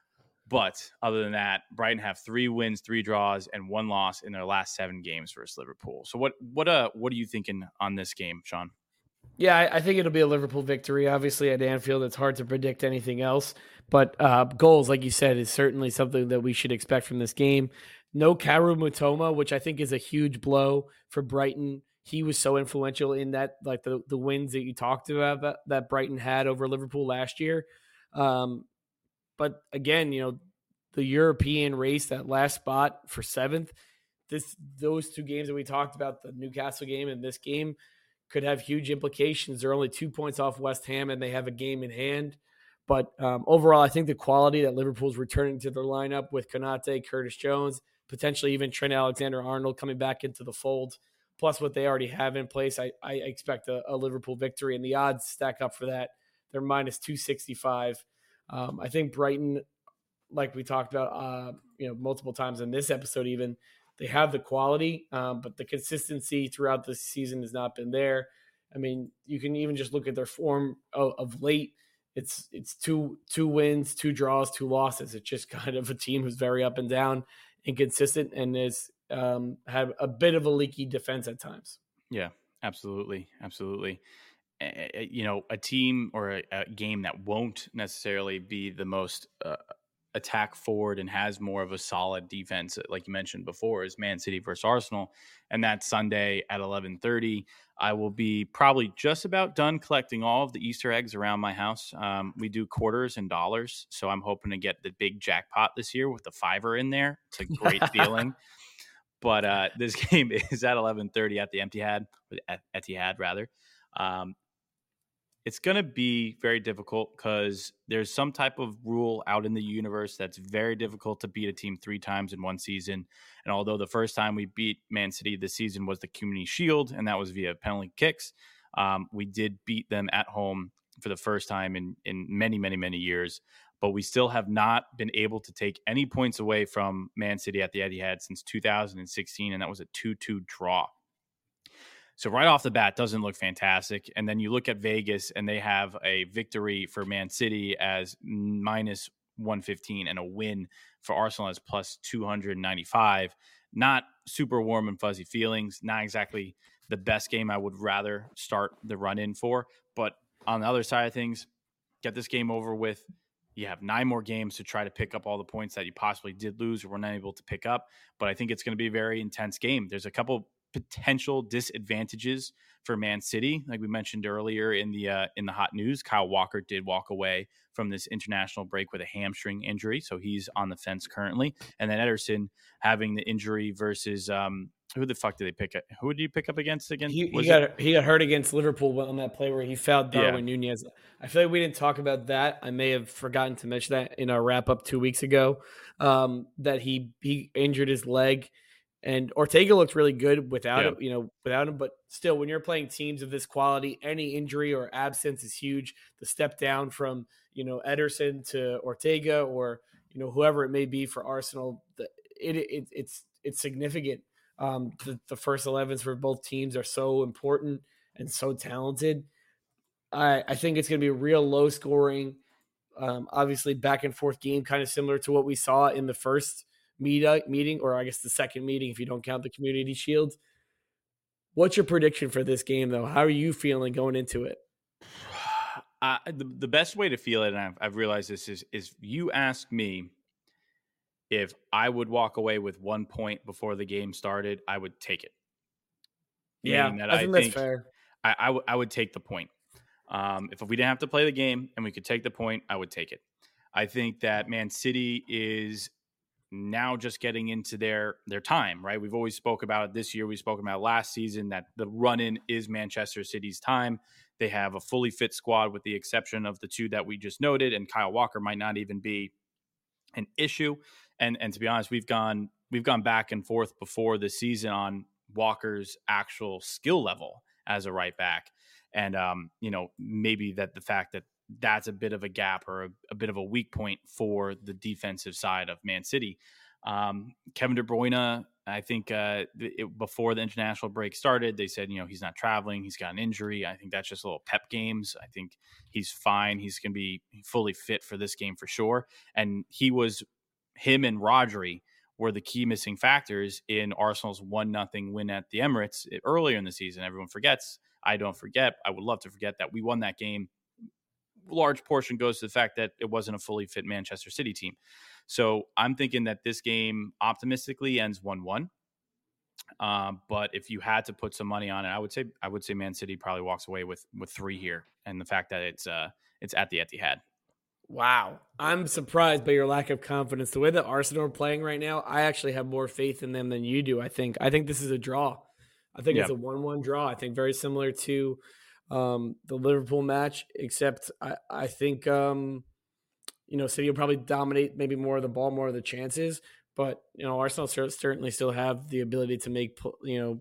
But other than that, Brighton have three wins, three draws, and one loss in their last seven games versus Liverpool. So what what uh what are you thinking on this game, Sean? Yeah, I, I think it'll be a Liverpool victory. Obviously, at Anfield, it's hard to predict anything else. But uh, goals, like you said, is certainly something that we should expect from this game. No Karu Mutoma, which I think is a huge blow for Brighton. He was so influential in that, like the, the wins that you talked about that, that Brighton had over Liverpool last year. Um, but again, you know, the European race, that last spot for seventh, this those two games that we talked about, the Newcastle game and this game, could have huge implications. They're only two points off West Ham, and they have a game in hand. But um, overall, I think the quality that Liverpool's returning to their lineup with Konate, Curtis Jones, potentially even Trent Alexander-Arnold coming back into the fold, plus what they already have in place, I, I expect a, a Liverpool victory, and the odds stack up for that. They're minus two sixty-five. Um, I think Brighton, like we talked about, uh, you know, multiple times in this episode, even they have the quality, um, but the consistency throughout the season has not been there. I mean, you can even just look at their form of, of late. It's it's two two wins, two draws, two losses. It's just kind of a team who's very up and down, inconsistent, and has um, had a bit of a leaky defense at times. Yeah, absolutely, absolutely. Uh, you know, a team or a, a game that won't necessarily be the most uh, attack forward and has more of a solid defense, like you mentioned before, is Man City versus Arsenal, and that's Sunday at eleven thirty. I will be probably just about done collecting all of the Easter eggs around my house. Um, we do quarters and dollars, so I'm hoping to get the big jackpot this year with the fiver in there. It's a great feeling. But uh, this game is at eleven thirty at the Etihad, at Etihad rather. Um, it's going to be very difficult because there's some type of rule out in the universe that's very difficult to beat a team three times in one season. And although the first time we beat Man City this season was the Community Shield, and that was via penalty kicks, um, we did beat them at home for the first time in, in many, many, many years. But we still have not been able to take any points away from Man City at the Etihad since two thousand sixteen, and that was a two two draw. So right off the bat, doesn't look fantastic. And then you look at Vegas, and they have a victory for Man City as minus one fifteen and a win for Arsenal as plus two ninety-five. Not super warm and fuzzy feelings. Not exactly the best game I would rather start the run in for. But on the other side of things, get this game over with. You have nine more games to try to pick up all the points that you possibly did lose or were not able to pick up. But I think it's going to be a very intense game. There's a couple potential disadvantages for Man City. Like we mentioned earlier in the uh, in the hot news, Kyle Walker did walk away from this international break with a hamstring injury, so he's on the fence currently. And then Ederson having the injury versus um, who the fuck did they pick up? Who did you pick up against again? He, he Was got it? he got hurt against Liverpool on that play where he fouled Yeah, Darwin Nunez. I feel like we didn't talk about that. I may have forgotten to mention that in our wrap up two weeks ago. Um, that he he injured his leg, and Ortega looked really good without yeah, it. You know, without him. But still, when you're playing teams of this quality, any injury or absence is huge. The step down from you know Ederson to Ortega or you know whoever it may be for Arsenal, the, it, it it's it's significant. Um, the, the first elevens for both teams are so important and so talented. I, I think it's going to be a real low scoring, um, obviously back and forth game, kind of similar to what we saw in the first meet, uh, meeting, or I guess the second meeting, if you don't count the Community Shield. What's your prediction for this game, though? How are you feeling going into it? uh, the, the best way to feel it, and I've, I've realized this is, is you ask me if I would walk away with one point before the game started, I would take it. Yeah, Meaning that I I think think that's fair. I, I, w- I would take the point. Um, if we didn't have to play the game and we could take the point, I would take it. I think that Man City is now just getting into their their time, right? We've always spoke about it this year. We spoke about it last season that the run-in is Manchester City's time. They have a fully fit squad with the exception of the two that we just noted, and Kyle Walker might not even be an issue. And and to be honest, we've gone we've gone back and forth before the season on Walker's actual skill level as a right back. And, um, you know, maybe that the fact that that's a bit of a gap or a, a bit of a weak point for the defensive side of Man City. Um, Kevin De Bruyne, I think uh, it, before the international break started, they said, you know, he's not traveling. He's got an injury. I think that's just a little pep games. I think he's fine. He's going to be fully fit for this game for sure. And he was, him and Rodri were the key missing factors in Arsenal's one nothing win at the Emirates earlier in the season. Everyone forgets. I don't forget. I would love to forget that we won that game. Large portion goes to the fact that it wasn't a fully fit Manchester City team. So I'm thinking that this game optimistically ends one one. Um, but if you had to put some money on it, I would say I would say Man City probably walks away with with three here, and the fact that it's uh it's at the Etihad. Wow. I'm surprised by your lack of confidence. The way that Arsenal are playing right now, I actually have more faith in them than you do. I think I think this is a draw. I think Yeah. it's a one one draw. I think very similar to um, the Liverpool match, except I, I think, um, you know, City will probably dominate maybe more of the ball, more of the chances. But, you know, Arsenal certainly still have the ability to make, you know,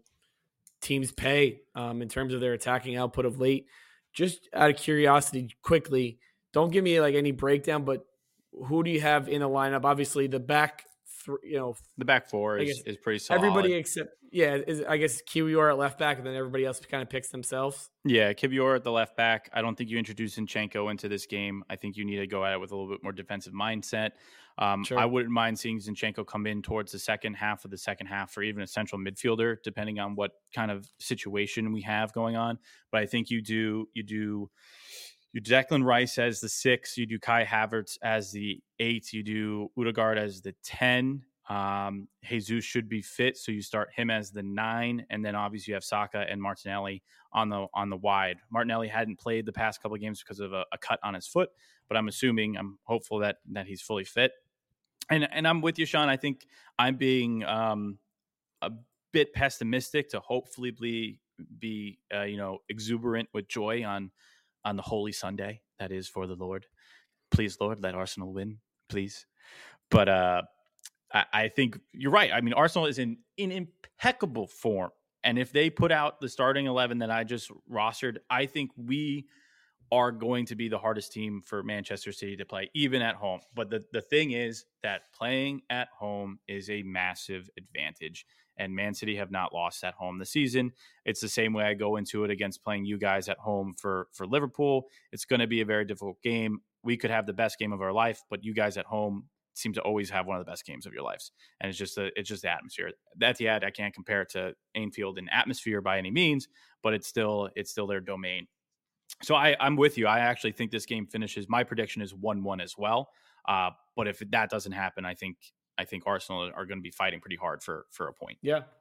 teams pay um, in terms of their attacking output of late. Just out of curiosity, quickly, don't give me like any breakdown, but who do you have in the lineup? Obviously, the back, th- you know, The back four I is, guess is pretty solid. everybody except yeah, is I guess Kiwior at left back, and then everybody else kind of picks themselves. Yeah, Kivior at the left back. I don't think you introduce Zinchenko into this game. I think you need to go at it with a little bit more defensive mindset. Um, Sure. I wouldn't mind seeing Zinchenko come in towards the second half of the second half or even a central midfielder, depending on what kind of situation we have going on. But I think you do you do you Declan Rice as the six, you do Kai Havertz as the eight, you do Odegaard as the ten. Um, Jesus should be fit, so you start him as the nine, and then obviously you have Saka and Martinelli on the on the wide. Martinelli hadn't played the past couple of games because of a, a cut on his foot, but I'm assuming, I'm hopeful that that he's fully fit. And and I'm with you, Sean. I think I'm being um, a bit pessimistic to hopefully be be uh, you know exuberant with joy on on the Holy Sunday that is for the Lord. Please, Lord, let Arsenal win, please. But uh, I, I think you're right. I mean, Arsenal is in, in impeccable form. And if they put out the starting eleven that I just rostered, I think we are going to be the hardest team for Manchester City to play, even at home. But the, the thing is that playing at home is a massive advantage. And Man City have not lost at home this season. It's the same way I go into it against playing you guys at home for, for Liverpool. It's going to be a very difficult game. We could have the best game of our life, but you guys at home seem to always have one of the best games of your lives. And it's just a, it's just the atmosphere. That Etihad, I can't compare it to Anfield in atmosphere by any means, but it's still it's still their domain. So I, I'm with you. I actually think this game finishes. My prediction is one one as well. Uh, but if that doesn't happen, I think I think Arsenal are going to be fighting pretty hard for for a point. Yeah,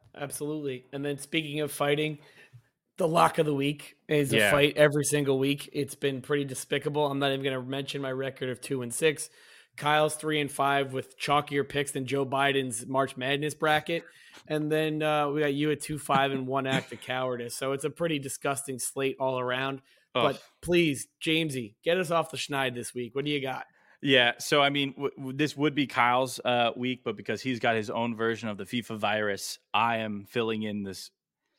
Absolutely. And then speaking of fighting, the lock of the week is a Yeah. fight every single week. It's been pretty despicable. I'm not even going to mention my record of two and six. Kyle's three and five with chalkier picks than Joe Biden's March Madness bracket. And then uh, we got you at two, five and one act of cowardice. So it's a pretty disgusting slate all around. Oh, But please, Jamesy, get us off the schneid this week. What do you got? yeah. So, I mean, w- w- this would be Kyle's uh, week, but because he's got his own version of the FIFA virus, I am filling in this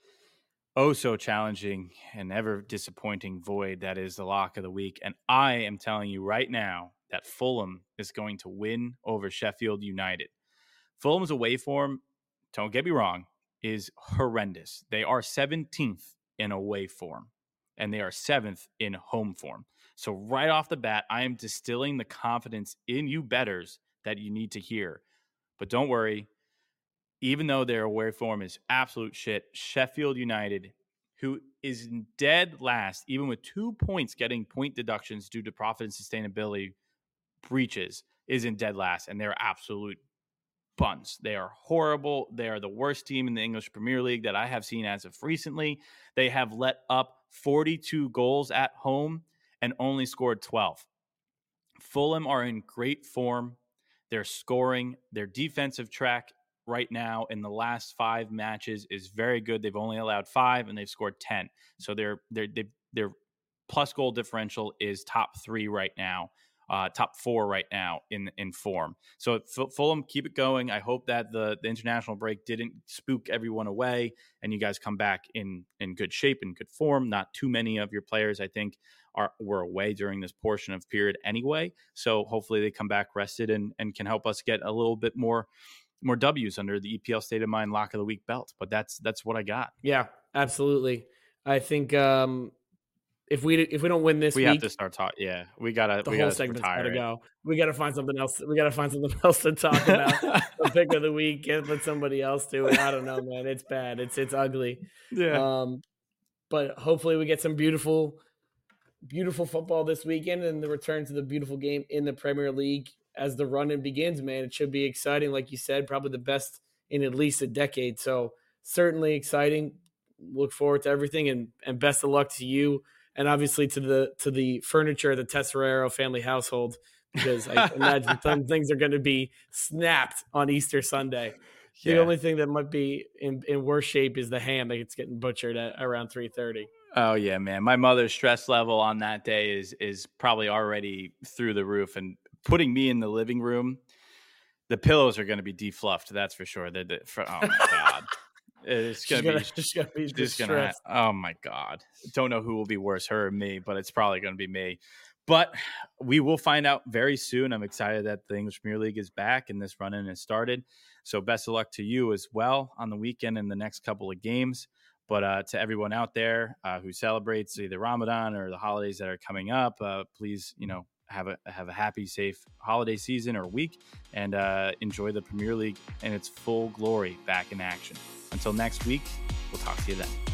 oh so challenging and ever disappointing void that is the lock of the week. And I am telling you right now that Fulham is going to win over Sheffield United. Fulham's away form, don't get me wrong, is horrendous. They are seventeenth in away form, and they are seventh in home form. So right off the bat, I am distilling the confidence in you bettors that you need to hear. But don't worry, even though their away form is absolute shit, Sheffield United, who is dead last, even with two points getting point deductions due to profit and sustainability breaches, is in dead last, and they're absolute buns. They are horrible. They are the worst team in the English Premier League that I have seen as of recently. They have let up forty-two goals at home and only scored twelve. Fulham are in great form. They're scoring. Their defensive track right now in the last five matches is very good. They've only allowed five and they've scored ten. So their their their plus goal differential is top three right now. Uh, top four right now in in form. So Fulham, keep it going. I hope that the, the international break didn't spook everyone away and you guys come back in in good shape and good form. Not too many of your players, I think, are were away during this portion of period anyway. So hopefully they come back rested and, and can help us get a little bit more more W's under the E P L State of Mind Lock of the Week belt. But that's that's what I got. Yeah, absolutely. I think um, if we if we don't win this we week, have to start talking. Yeah, we gotta. The we whole gotta segment's got to it. go. We got to find something else. We got to find something else to talk about. The pick of the week, and let somebody else do it. I don't know, man. It's bad. It's it's ugly. Yeah. Um, but hopefully we get some beautiful, beautiful football this weekend, and the return to the beautiful game in the Premier League as the run-in begins. Man, it should be exciting, like you said, probably the best in at least a decade. So certainly exciting. Look forward to everything, and and best of luck to you. And obviously to the to the furniture of the Tesserero family household, because I imagine some things are going to be snapped on Easter Sunday. Yeah. The only thing that might be in, in worse shape is the ham that gets getting butchered at around three thirty. Oh yeah, man. My mother's stress level on that day is is probably already through the roof, and putting me in the living room, the pillows are going to be defluffed. That's for sure. They're, they're, for, oh my God. It's gonna, gonna be just gonna be just gonna. Oh my God! Don't know who will be worse, her or me, but it's probably gonna be me. But we will find out very soon. I'm excited that the English Premier League is back and this run-in has started. So best of luck to you as well on the weekend and the next couple of games. But uh, to everyone out there uh, who celebrates either Ramadan or the holidays that are coming up, uh, please, you know, have a have a happy, safe holiday season or week, and uh, enjoy the Premier League in its full glory back in action. Until next week, we'll talk to you then.